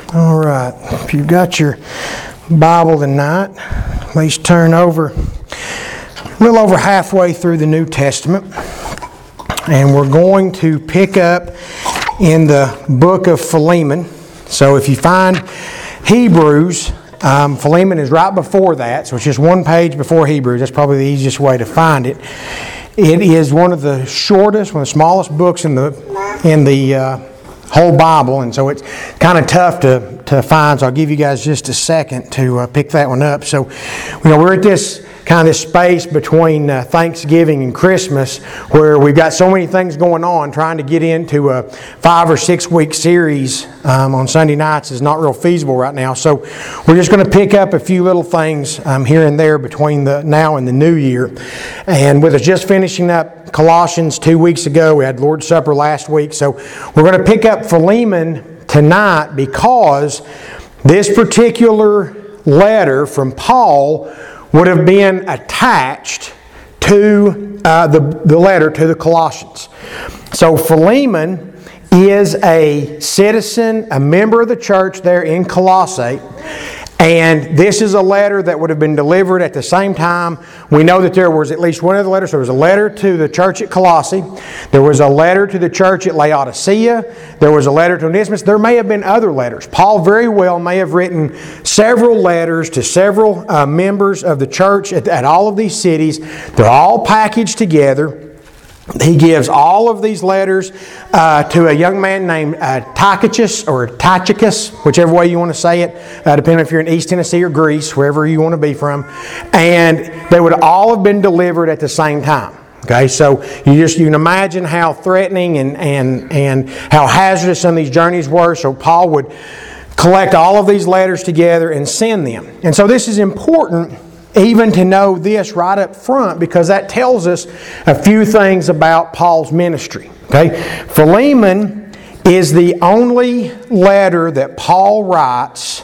All right, if you've got your Bible tonight, please turn over a little over halfway through the New Testament. And we're going to pick up in the book of Philemon. So if you find Hebrews, Philemon is right before that. So it's just one page before Hebrews. That's probably the easiest way to find it. It is one of the shortest, one of the smallest books in the whole Bible, and so it's kind of tough to find. So I'll give you guys just a second to pick that one up. So, we're at this kind of this space between Thanksgiving and Christmas where we've got so many things going on. Trying to get into a 5 or 6 week series on Sunday nights is not real feasible right now. So we're just going to pick up a few little things here and there between the now and the new year. And with us just finishing up Colossians 2 weeks ago, we had Lord's Supper last week. So we're going to pick up Philemon tonight because this particular letter from Paul would have been attached to the letter to the Colossians. So Philemon is a citizen, a member of the church there in Colossae. And this is a letter that would have been delivered at the same time. We know that there was at least one of the letters. There was a letter to the church at Colossae. There was a letter to the church at Laodicea. There was a letter to Onesimus. There may have been other letters. Paul very well may have written several letters to several members of the church at all of these cities. They're all packaged together. He gives all of these letters to a young man named Tychicus, or Tychicus, whichever way you want to say it, depending if you're in East Tennessee or Greece, wherever you want to be from. And they would all have been delivered at the same time. Okay, so you can imagine how threatening and how hazardous some of these journeys were. So Paul would collect all of these letters together and send them. And so this is important even to know this right up front, because that tells us a few things about Paul's ministry. Okay, Philemon is the only letter that Paul writes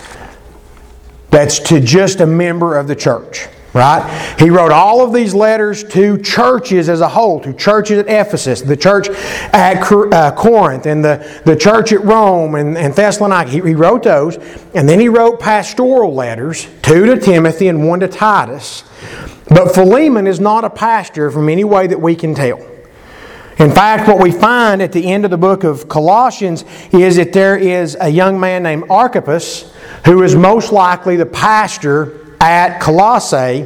that's to just a member of the church. Right? He wrote all of these letters to churches as a whole, to churches at Ephesus, the church at Corinth, and the church at Rome and Thessalonica. He wrote those, and then he wrote pastoral letters, 2 to Timothy and 1 to Titus. But Philemon is not a pastor from any way that we can tell. In fact, what we find at the end of the book of Colossians is that there is a young man named Archippus who is most likely the pastor at Colossae,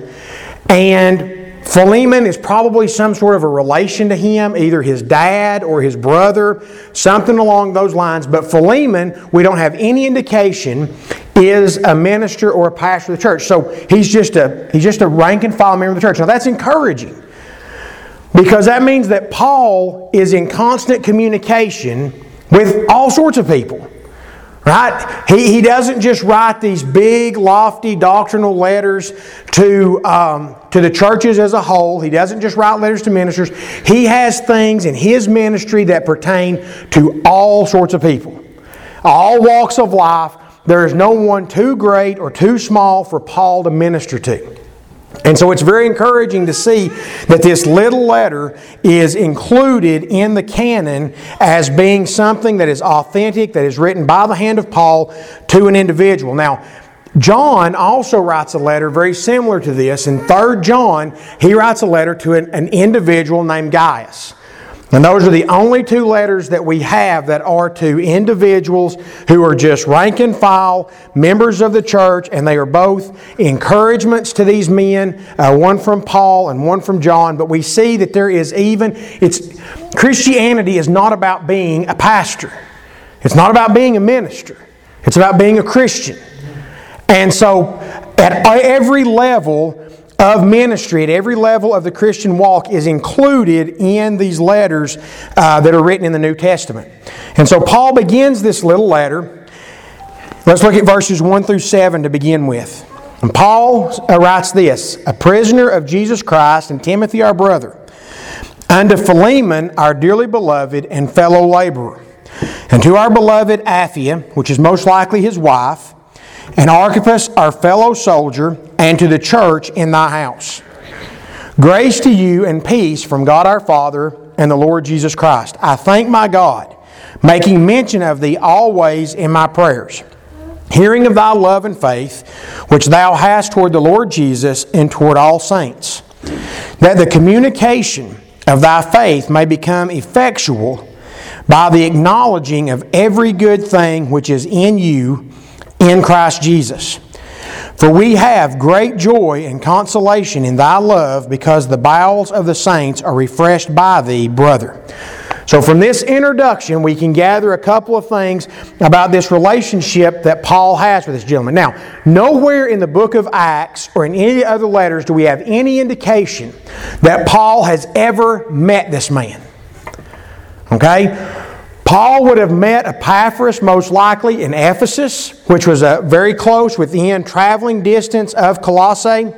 and Philemon is probably some sort of a relation to him, either his dad or his brother, something along those lines. But Philemon, we don't have any indication, is a minister or a pastor of the church. So he's just a rank and file member of the church. Now that's encouraging, because that means that Paul is in constant communication with all sorts of people. Right? He doesn't just write these big, lofty doctrinal letters to the churches as a whole. He doesn't just write letters to ministers. He has things in his ministry that pertain to all sorts of people. All walks of life. There is no one too great or too small for Paul to minister to. And so it's very encouraging to see that this little letter is included in the canon as being something that is authentic, that is written by the hand of Paul to an individual. Now, John also writes a letter very similar to this. In 3 John, he writes a letter to an individual named Gaius. And those are the only 2 letters that we have that are to individuals who are just rank and file members of the church, and they are both encouragements to these men, one from Paul and one from John. But we see that there is Christianity is not about being a pastor. It's not about being a minister. It's about being a Christian. And so at every level of ministry, at every level of the Christian walk, is included in these letters that are written in the New Testament. And so Paul begins this little letter. Let's look at verses 1 through 7 to begin with. And Paul writes this: "A prisoner of Jesus Christ, and Timothy our brother, unto Philemon our dearly beloved and fellow laborer, and to our beloved Apphia, which is most likely his wife, and Archippus our fellow soldier, and to the church in thy house. Grace to you and peace from God our Father and the Lord Jesus Christ. I thank my God making mention of thee always in my prayers, hearing of thy love and faith, which thou hast toward the Lord Jesus and toward all saints, that the communication of thy faith may become effectual by the acknowledging of every good thing which is in you in Christ Jesus. For we have great joy and consolation in thy love, because the bowels of the saints are refreshed by thee, brother. So from this introduction, we can gather a couple of things about this relationship that Paul has with this gentleman. Now, nowhere in the book of Acts or in any other letters do we have any indication that Paul has ever met this man. Okay? Paul would have met Epaphras most likely in Ephesus, which was very close within traveling distance of Colossae.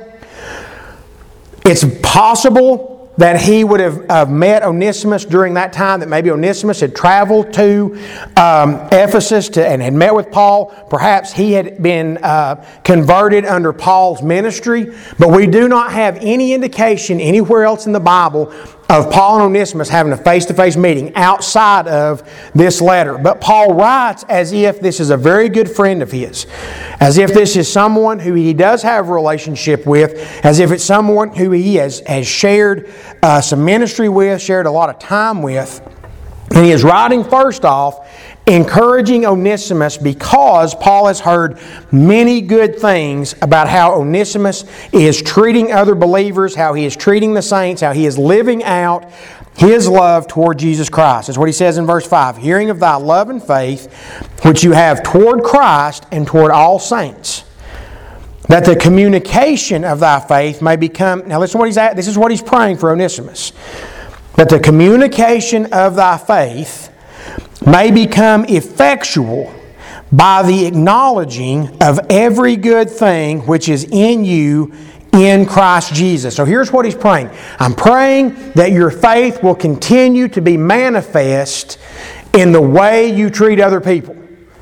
It's possible that he would have met Onesimus during that time, that maybe Onesimus had traveled to Ephesus and had met with Paul. Perhaps he had been converted under Paul's ministry, but we do not have any indication anywhere else in the Bible of Paul and Onesimus having a face-to-face meeting outside of this letter. But Paul writes as if this is a very good friend of his, as if this is someone who he does have a relationship with, as if it's someone who he has shared some ministry with, shared a lot of time with. And he is writing first off, encouraging Onesimus, because Paul has heard many good things about how Onesimus is treating other believers, how he is treating the saints, how he is living out his love toward Jesus Christ. That's what he says in verse 5. Hearing of thy love and faith, which you have toward Christ and toward all saints, that the communication of thy faith may become... Now listen to what he's at. This is what he's praying for Onesimus. That the communication of thy faith may become effectual by the acknowledging of every good thing which is in you in Christ Jesus. So here's what he's praying. I'm praying that your faith will continue to be manifest in the way you treat other people.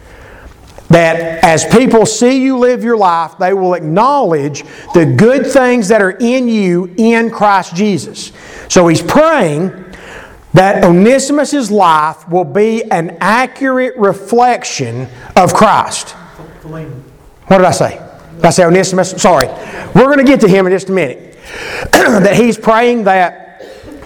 That as people see you live your life, they will acknowledge the good things that are in you in Christ Jesus. So he's praying that Onesimus' life will be an accurate reflection of Christ. What did I say? Did I say Onesimus? Sorry. We're going to get to him in just a minute. That he's praying that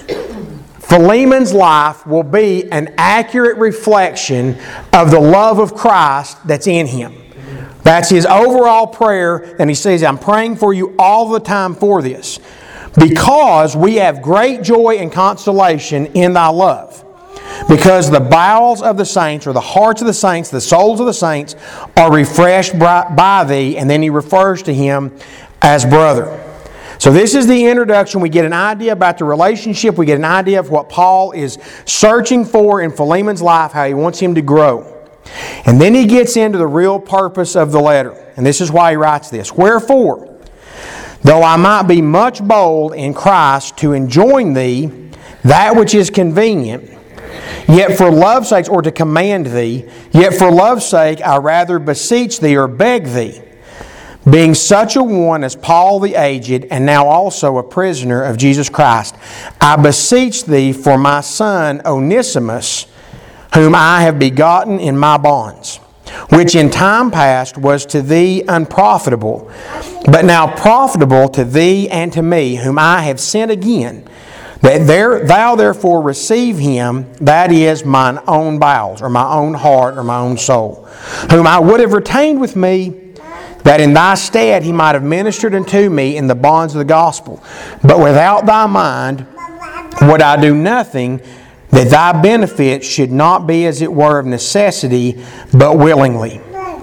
Philemon's life will be an accurate reflection of the love of Christ that's in him. That's his overall prayer, and he says, I'm praying for you all the time for this, because we have great joy and consolation in thy love. Because the bowels of the saints, or the hearts of the saints, the souls of the saints, are refreshed by thee. And then he refers to him as brother. So this is the introduction. We get an idea about the relationship. We get an idea of what Paul is searching for in Philemon's life, how he wants him to grow. And then he gets into the real purpose of the letter. And this is why he writes this. Wherefore, though I might be much bold in Christ to enjoin thee that which is convenient, yet for love's sake, or to command thee, yet for love's sake I rather beseech thee or beg thee, being such a one as Paul the aged, and now also a prisoner of Jesus Christ, I beseech thee for my son Onesimus, whom I have begotten in my bonds, which in time past was to thee unprofitable, but now profitable to thee and to me, whom I have sent again, that thou therefore receive him, that is mine own bowels, or my own heart, or my own soul, whom I would have retained with me, that in thy stead he might have ministered unto me in the bonds of the gospel. But without thy mind would I do nothing, that thy benefit should not be as it were of necessity, but willingly.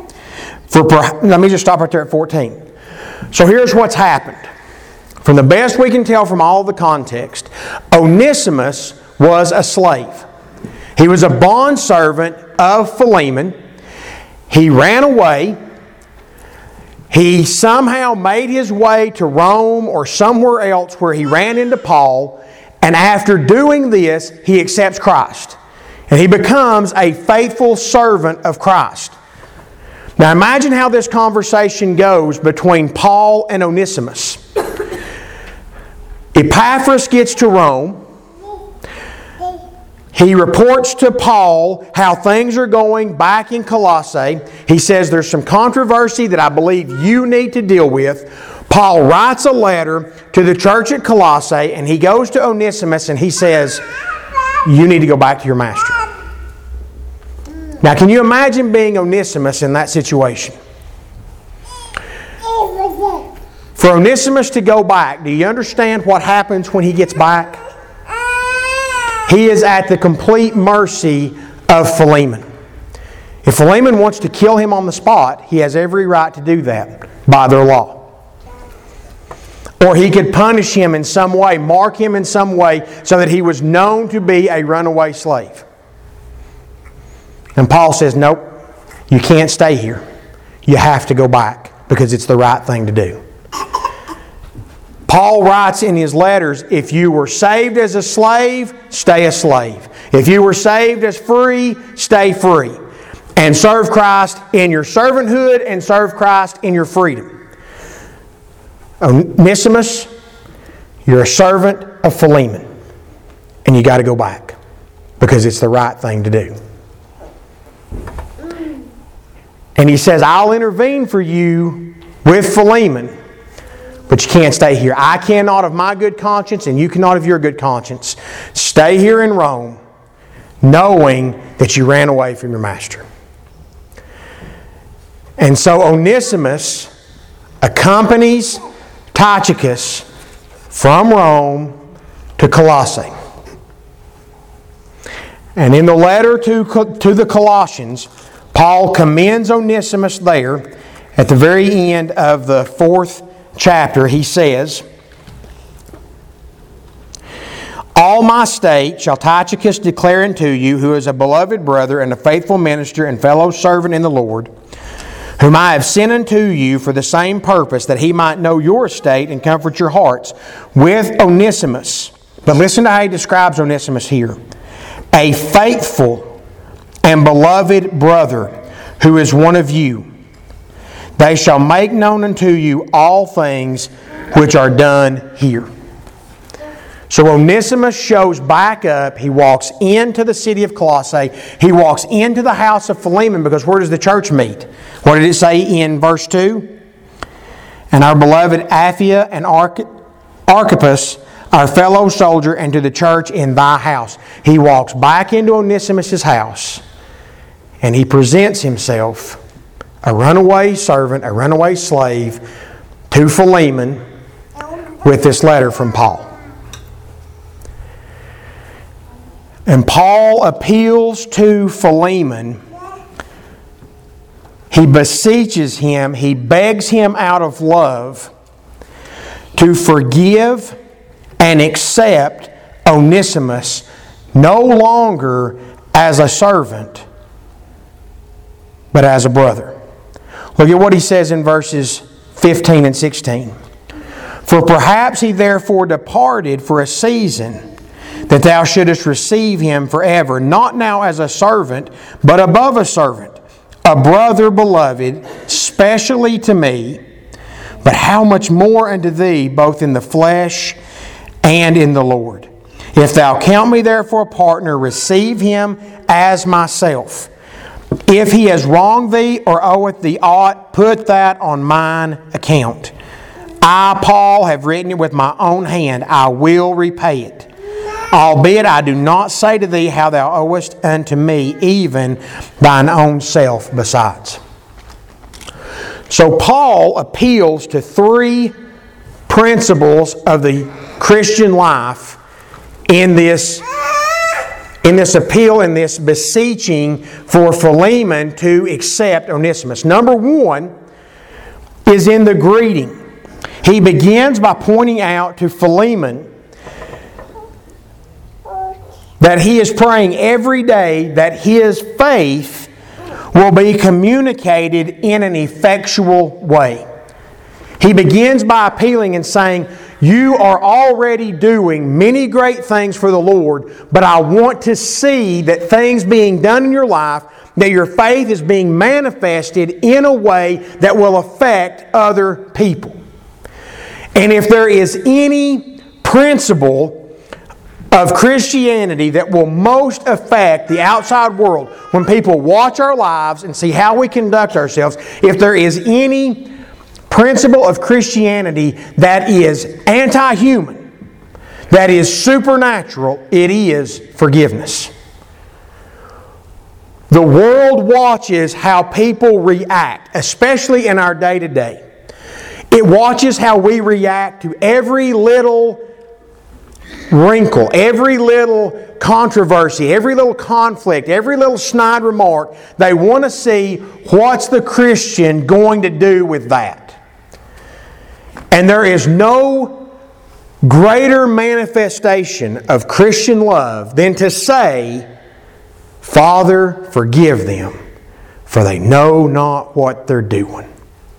Let me just stop right there at 14. So here's what's happened. From the best we can tell from all the context, Onesimus was a slave. He was a bondservant of Philemon. He ran away. He somehow made his way to Rome or somewhere else where he ran into Paul. And after doing this, he accepts Christ. And he becomes a faithful servant of Christ. Now imagine how this conversation goes between Paul and Onesimus. Epaphras gets to Rome. he reports to Paul how things are going back in Colossae. He says there's some controversy that I believe you need to deal with. Paul writes a letter to the church at Colossae, and he goes to Onesimus and he says, you need to go back to your master. Now, can you imagine being Onesimus in that situation? For Onesimus to go back, do you understand what happens when he gets back? He is at the complete mercy of Philemon. If Philemon wants to kill him on the spot, he has every right to do that by their law. Or he could punish him in some way, mark him in some way, so that he was known to be a runaway slave. And Paul says, nope, you can't stay here. You have to go back because it's the right thing to do. Paul writes in his letters, if you were saved as a slave, stay a slave. If you were saved as free, stay free. And serve Christ in your servanthood and serve Christ in your freedom. Onesimus, you're a servant of Philemon. And you got to go back because it's the right thing to do. And he says, I'll intervene for you with Philemon, but you can't stay here. I cannot of my good conscience, and you cannot of your good conscience, stay here in Rome knowing that you ran away from your master. And so Onesimus accompanies Tychicus from Rome to Colossae. And in the letter to the Colossians, Paul commends Onesimus there. At the very end of the 4th chapter, he says, all my state shall Tychicus declare unto you, who is a beloved brother and a faithful minister and fellow servant in the Lord, whom I have sent unto you for the same purpose, that he might know your estate and comfort your hearts, with Onesimus. But listen to how he describes Onesimus here. A faithful and beloved brother, who is one of you. They shall make known unto you all things which are done here. So Onesimus shows back up. He walks into the city of Colossae. He walks into the house of Philemon, because where does the church meet? What did it say in verse 2? And our beloved Apphia and Archippus, our fellow soldier, and to the church in thy house. He walks back into Onesimus' house, and he presents himself, a runaway servant, a runaway slave, to Philemon with this letter from Paul. And Paul appeals to Philemon. He beseeches him, he begs him out of love to forgive and accept Onesimus no longer as a servant, but as a brother. Look at what he says in verses 15 and 16. For perhaps he therefore departed for a season, that thou shouldest receive him forever, not now as a servant, but above a servant, a brother beloved, specially to me, but how much more unto thee, both in the flesh and in the Lord. If thou count me therefore a partner, receive him as myself. If he has wronged thee or oweth thee aught, put that on mine account. I, Paul, have written it with my own hand. I will repay it. Albeit I do not say to thee how thou owest unto me, even thine own self besides. So Paul appeals to 3 principles of the Christian life in this appeal, in this beseeching for Philemon to accept Onesimus. Number 1 is in the greeting. He begins by pointing out to Philemon that he is praying every day that his faith will be communicated in an effectual way. He begins by appealing and saying, you are already doing many great things for the Lord, but I want to see that things being done in your life, that your faith is being manifested in a way that will affect other people. And if there is any principle of Christianity that will most affect the outside world when people watch our lives and see how we conduct ourselves, if there is any principle of Christianity that is anti-human, that is supernatural, it is forgiveness. The world watches how people react, especially in our day-to-day. It watches how we react to every little wrinkle, every little controversy, every little conflict, every little snide remark. They want to see what's the Christian going to do with that. And there is no greater manifestation of Christian love than to say, Father, forgive them, for they know not what they're doing.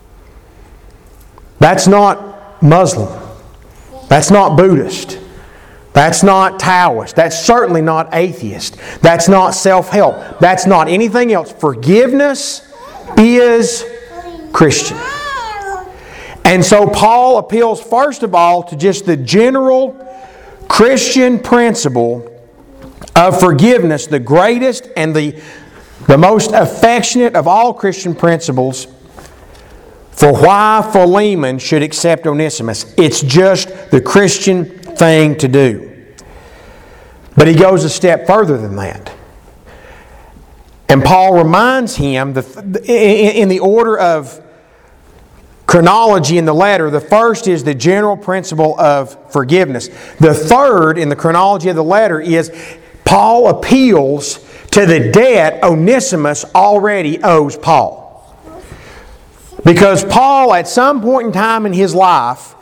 That's not Muslim. That's not Buddhist. That's not Taoist. That's certainly not atheist. That's not self-help. That's not anything else. Forgiveness is Christian. And so Paul appeals first of all to just the general Christian principle of forgiveness, the greatest and the most affectionate of all Christian principles for why Philemon should accept Onesimus. It's just the Christian thing to do. But he goes a step further than that. And Paul reminds him, in the order of chronology in the letter, the first is the general principle of forgiveness. The third in the chronology of the letter is Paul appeals to the debt Onesimus already owes Paul. Because Paul, at some point in time in his life,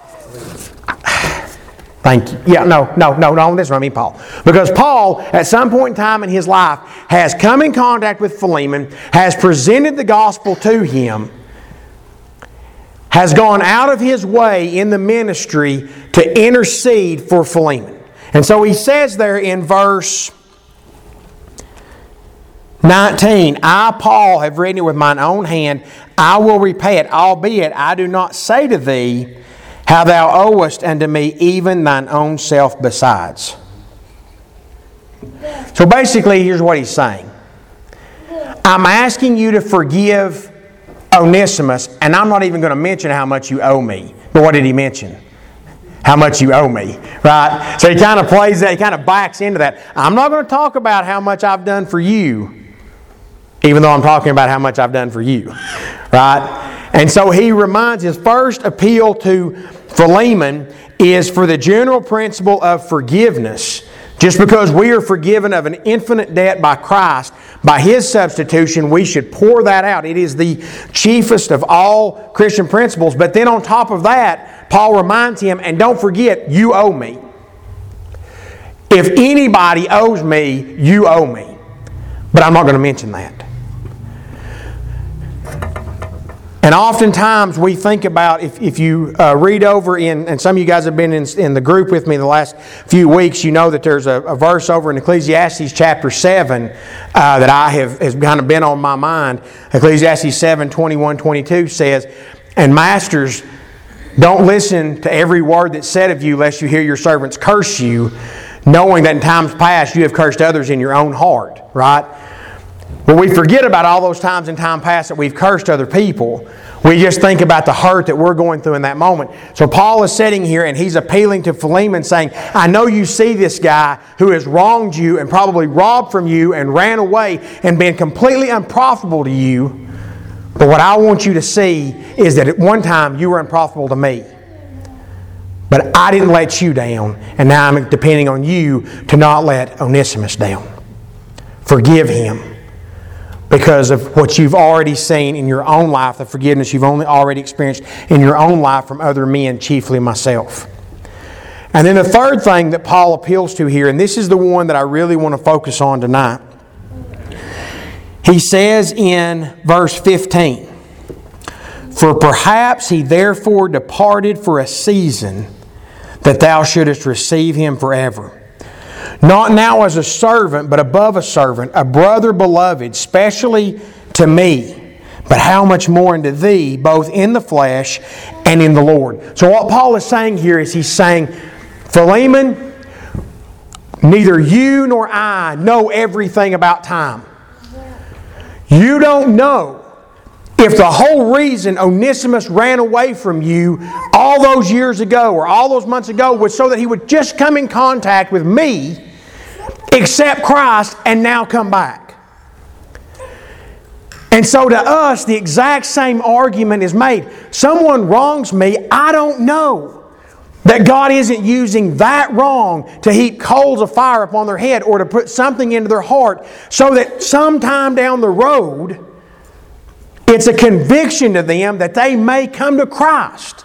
thank you. Yeah, no, this one, I mean Paul. Because Paul, at some point in time in his life, has come in contact with Philemon, has presented the gospel to him, has gone out of his way in the ministry to intercede for Philemon. And so he says there in verse 19, I, Paul, have written it with mine own hand. I will repay it, albeit I do not say to thee how thou owest unto me even thine own self besides. So basically, here's what he's saying. I'm asking you to forgive Onesimus, and I'm not even going to mention how much you owe me. But what did he mention? How much you owe me, right? So he kind of plays that, he kind of backs into that. I'm not going to talk about how much I've done for you, even though I'm talking about how much I've done for you, right? And so he reminds, his first appeal to Philemon is for the general principle of forgiveness. Just because we are forgiven of an infinite debt by Christ, by His substitution, we should pour that out. It is the chiefest of all Christian principles. But then on top of that, Paul reminds him, and don't forget, you owe me. If anybody owes me, you owe me. But I'm not going to mention that. And oftentimes we think about, if you read over and some of you guys have been in the group with me the last few weeks, you know that there's a verse over in Ecclesiastes chapter 7 that has kind of been on my mind. Ecclesiastes 7, 21, 22 says, and masters, don't listen to every word that's said of you lest you hear your servants curse you, knowing that in times past you have cursed others in your own heart, right? Well, we forget about all those times in time past that we've cursed other people. We just think about the hurt that we're going through in that moment. So Paul is sitting here and he's appealing to Philemon saying, I know you see this guy who has wronged you and probably robbed from you and ran away and been completely unprofitable to you. But what I want you to see is that at one time you were unprofitable to me. But I didn't let you down, and now I'm depending on you to not let Onesimus down. Forgive him. Because of what you've already seen in your own life, the forgiveness you've already experienced in your own life from other men, chiefly myself. And then the third thing that Paul appeals to here, and this is the one that I really want to focus on tonight. He says in verse 15, for perhaps he therefore departed for a season, that thou shouldest receive him forever. Not now as a servant, but above a servant, a brother beloved, specially to me, but how much more unto thee, both in the flesh and in the Lord. So what Paul is saying here is he's saying, Philemon, neither you nor I know everything about time. You don't know if the whole reason Onesimus ran away from you all those years ago or all those months ago was so that he would just come in contact with me, accept Christ, and now come back. And so to us, the exact same argument is made. Someone wrongs me, I don't know that God isn't using that wrong to heap coals of fire upon their head or to put something into their heart so that sometime down the road, it's a conviction to them that they may come to Christ.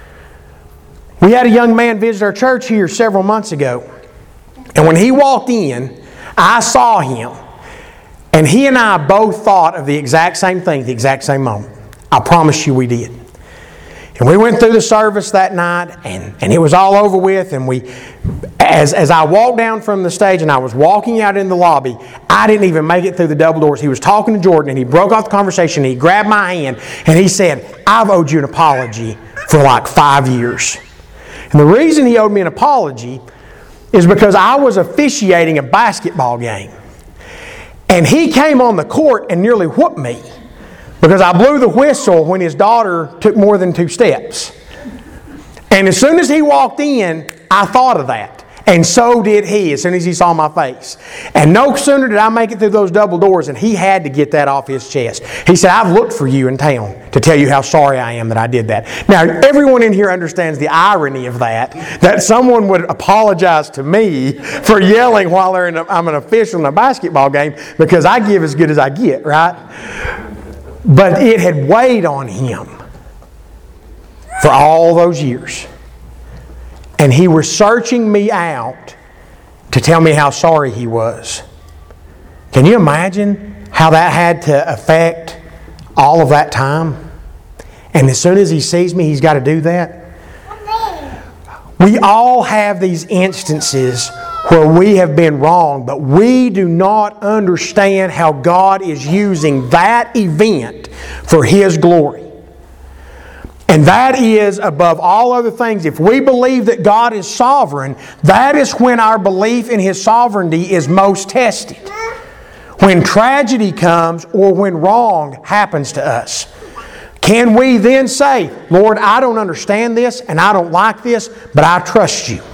We had a young man visit our church here several months ago. And when he walked in, I saw him. And he and I both thought of the exact same thing at the exact same moment. I promise you we did. And we went through the service that night, and it was all over with. And as I walked down from the stage and I was walking out in the lobby, I didn't even make it through the double doors. He was talking to Jordan, and he broke off the conversation. And he grabbed my hand, and he said, I've owed you an apology for like 5 years. And the reason he owed me an apology is because I was officiating a basketball game. And he came on the court and nearly whooped me because I blew the whistle when his daughter took more than 2 steps. And as soon as he walked in, I thought of that. And so did he as soon as he saw my face. And no sooner did I make it through those double doors and he had to get that off his chest. He said, I've looked for you in town to tell you how sorry I am that I did that. Now, everyone in here understands the irony of that someone would apologize to me for yelling while I'm an official in a basketball game because I give as good as I get, right? But it had weighed on him for all those years. And he was searching me out to tell me how sorry he was. Can you imagine how that had to affect all of that time? And as soon as he sees me, he's got to do that. We all have these instances where we have been wrong, but we do not understand how God is using that event for His glory. And that is, above all other things, if we believe that God is sovereign, that is when our belief in His sovereignty is most tested. When tragedy comes or when wrong happens to us. Can we then say, Lord, I don't understand this and I don't like this, but I trust You.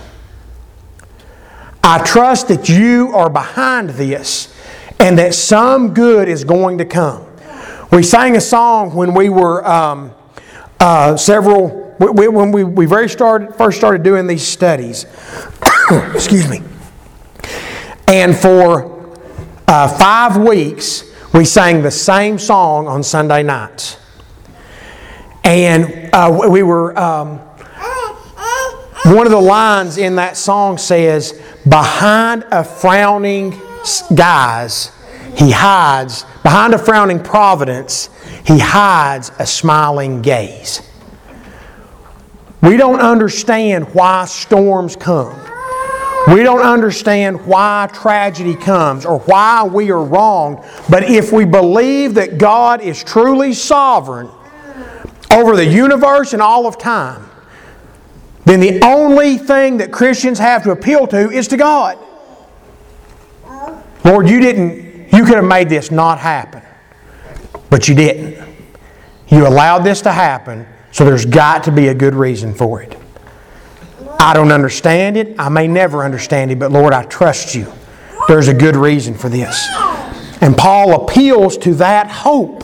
I trust that You are behind this and that some good is going to come. We sang a song when we were... when we first started doing these studies, excuse me, and for 5 weeks we sang the same song on Sunday nights, and we were one of the lines in that song says, "Behind a frowning guise, He hides. Behind a frowning providence, He hides a smiling gaze." We don't understand why storms come. We don't understand why tragedy comes or why we are wrong. But if we believe that God is truly sovereign over the universe and all of time, then the only thing that Christians have to appeal to is to God. Lord, You could have made this not happen, but You didn't. You allowed this to happen, so there's got to be a good reason for it. I don't understand it. I may never understand it, but Lord, I trust You. There's a good reason for this. And Paul appeals to that hope.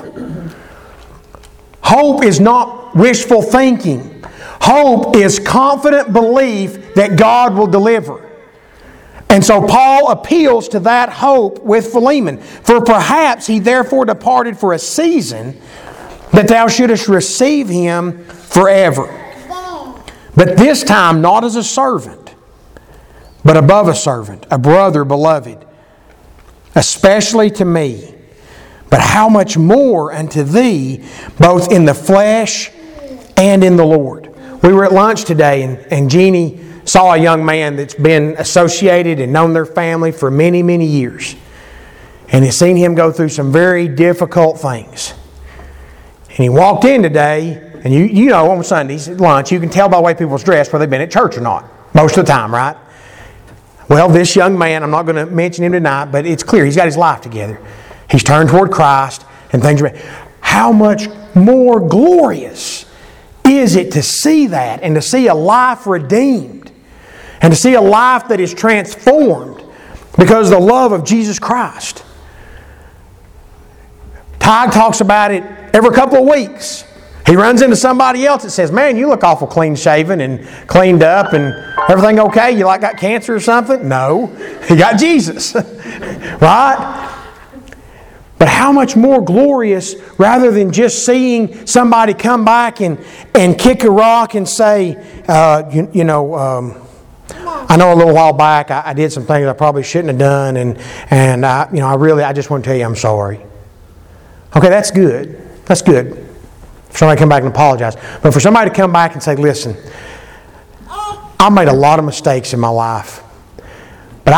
Hope is not wishful thinking. Hope is confident belief that God will deliver. And so Paul appeals to that hope with Philemon. For perhaps he therefore departed for a season, that thou shouldest receive him forever. But this time not as a servant, but above a servant, a brother beloved, especially to me. But how much more unto thee, both in the flesh and in the Lord. We were at lunch today, and Jeannie saw a young man that's been associated and known their family for many, many years. And has seen him go through some very difficult things. And he walked in today, and you know on Sundays at lunch, you can tell by the way people's dressed whether they've been at church or not. Most of the time, right? Well, this young man, I'm not going to mention him tonight, but it's clear he's got his life together. He's turned toward Christ and things are... How much more glorious is it to see that and to see a life redeemed and to see a life that is transformed because of the love of Jesus Christ? Ty talks about it every couple of weeks. He runs into somebody else that says, man, you look awful clean shaven and cleaned up and everything okay? You like got cancer or something? No. He got Jesus. Right? But how much more glorious, rather than just seeing somebody come back and kick a rock and say, I know a little while back I did some things I probably shouldn't have done, and I just want to tell you I'm sorry. Okay, that's good. That's good. For somebody to come back and apologize. But for somebody to come back and say, listen, I made a lot of mistakes in my life. But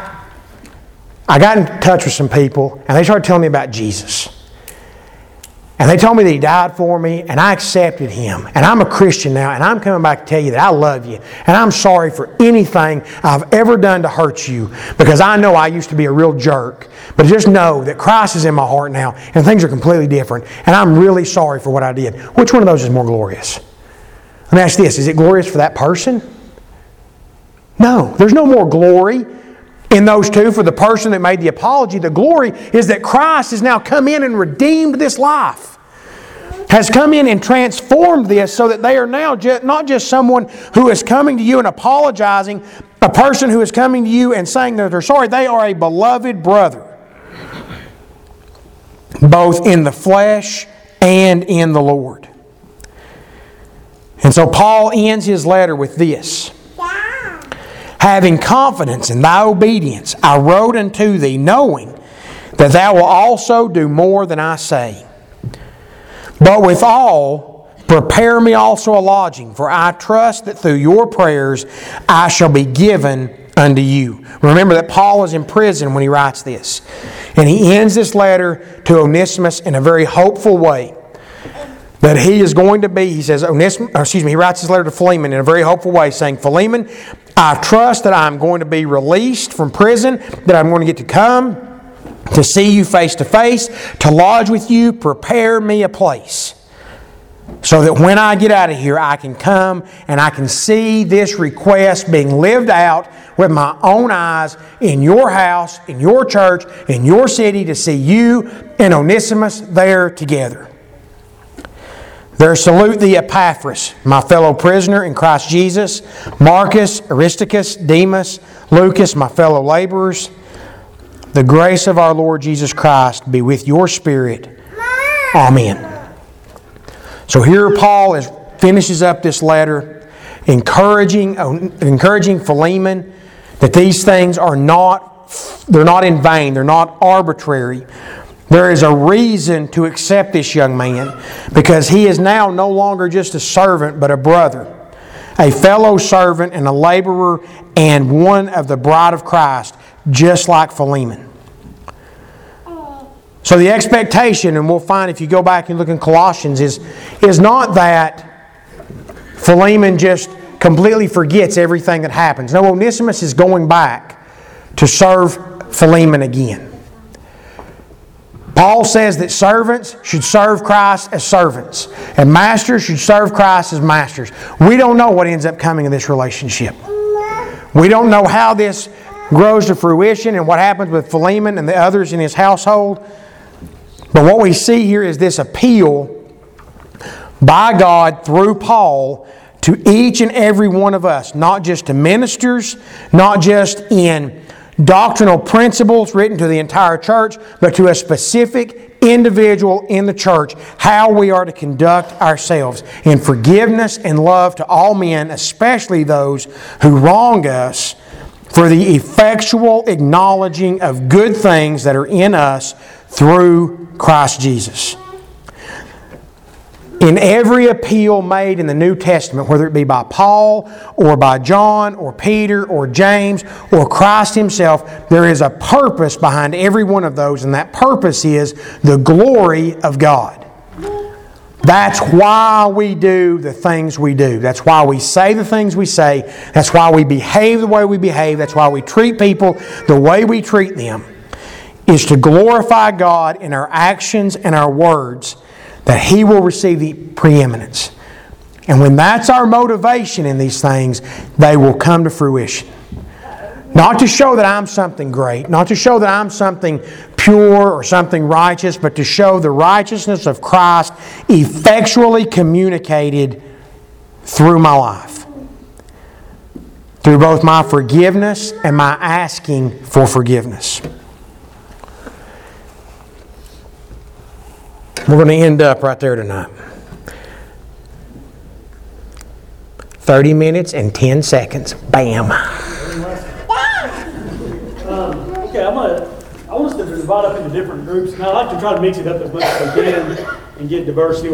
I got in touch with some people and they started telling me about Jesus. And they told me that He died for me and I accepted Him. And I'm a Christian now and I'm coming back to tell you that I love you. And I'm sorry for anything I've ever done to hurt you, because I know I used to be a real jerk. But just know that Christ is in my heart now and things are completely different. And I'm really sorry for what I did. Which one of those is more glorious? Let me ask this. Is it glorious for that person? No. There's no more glory in those two for the person that made the apology. The glory is that Christ has now come in and redeemed this life. Has come in and transformed this so that they are now not just someone who is coming to you and apologizing, a person who is coming to you and saying that they're sorry. They are a beloved brother, both in the flesh and in the Lord. And so Paul ends his letter with this. Having confidence in thy obedience, I wrote unto thee, knowing that thou wilt also do more than I say. But withal, prepare me also a lodging, for I trust that through your prayers I shall be given unto you. Remember that Paul is in prison when he writes this. And he ends this letter to Onesimus in a very hopeful way. That he is going to be, he says, he writes this letter to Philemon in a very hopeful way, saying, Philemon, I trust that I'm going to be released from prison, that I'm going to get to come to see you face to face, to lodge with you, prepare me a place. So that when I get out of here, I can come and I can see this request being lived out with my own eyes in your house, in your church, in your city, to see you and Onesimus there together. There salute thee Epaphras, my fellow prisoner in Christ Jesus, Marcus, Aristarchus, Demas, Lucas, my fellow laborers. The grace of our Lord Jesus Christ be with your spirit. Amen. So here Paul finishes up this letter, encouraging Philemon that these things are they're not in vain, they're not arbitrary. There is a reason to accept this young man, because he is now no longer just a servant but a brother, a fellow servant and a laborer and one of the bride of Christ, just like Philemon. So the expectation, and we'll find if you go back and look in Colossians, is not that Philemon just completely forgets everything that happens. No, Onesimus is going back to serve Philemon again. Paul says that servants should serve Christ as servants, and masters should serve Christ as masters. We don't know what ends up coming in this relationship. We don't know how this grows to fruition and what happens with Philemon and the others in his household. But what we see here is this appeal by God through Paul to each and every one of us, not just to ministers, not just in doctrinal principles written to the entire church, but to a specific individual in the church, how we are to conduct ourselves in forgiveness and love to all men, especially those who wrong us, for the effectual acknowledging of good things that are in us through Christ Jesus. In every appeal made in the New Testament, whether it be by Paul or by John or Peter or James or Christ Himself, there is a purpose behind every one of those, and that purpose is the glory of God. That's why we do the things we do. That's why we say the things we say. That's why we behave the way we behave. That's why we treat people the way we treat them. Is to glorify God in our actions and our words, that He will receive the preeminence. And when that's our motivation in these things, they will come to fruition. Not to show that I'm something great, not to show that I'm something pure or something righteous, but to show the righteousness of Christ effectually communicated through my life. Through both my forgiveness and my asking for forgiveness. We're going to end up right there tonight. 30 minutes and 10 seconds. Bam. Okay, I want us to divide up into different groups. Now, I like to try to mix it up as much as I can and get diversity.